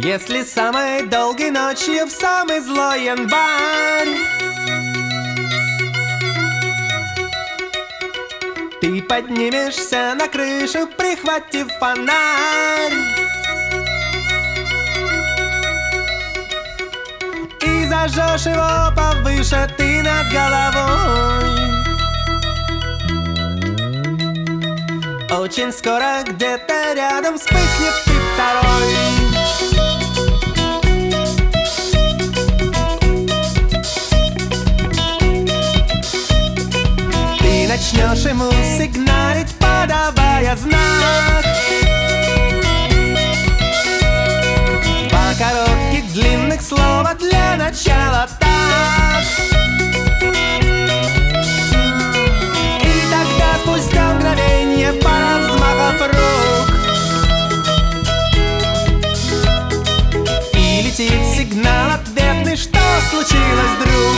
Если самой долгой ночью в самый злой январь ты поднимешься на крышу, прихватив фонарь, и зажжешь его повыше ты над головой. Очень скоро где-то рядом вспыхнет и второй. Ты начнешь ему сигналить, подавая знак. Два коротких длинных слова для начала так. И тогда спустя мгновенье пара взмахов рук, и летит сигнал ответный, что случилось, друг?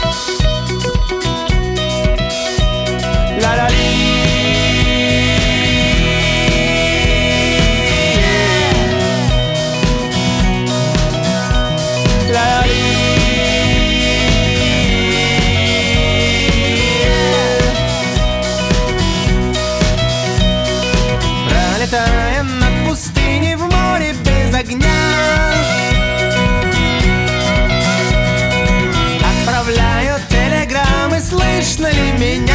Пролетая над пустыней в море без огня, отправляю телеграммы, слышно ли меня?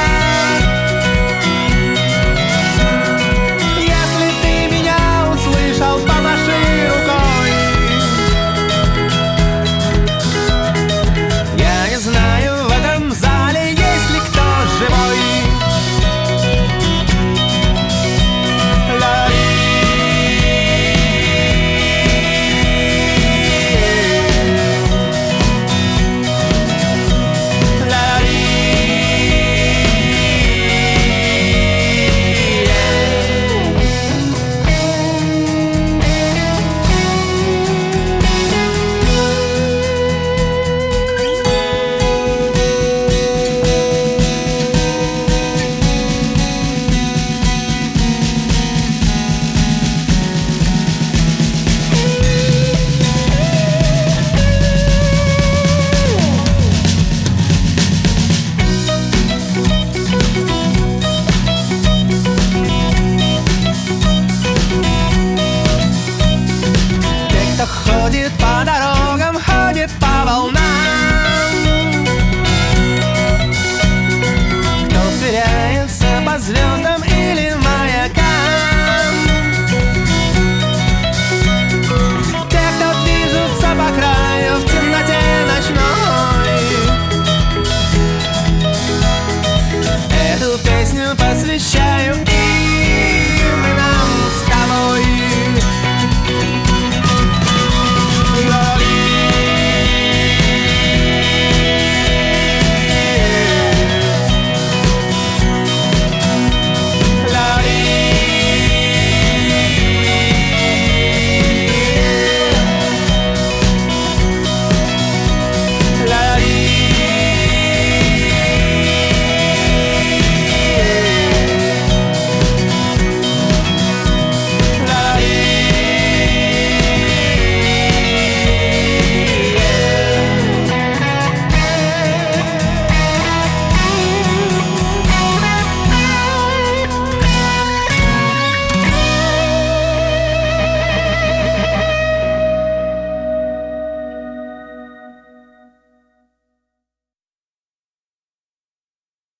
Если ты меня услышал, помаши рукой. Я не знаю, в этом зале есть ли кто живой. Ходит по дорогам, ходит по волнам, кто сверяется по звездам или маякам. Те, кто движутся по краю в темноте ночной, эту песню посвящаю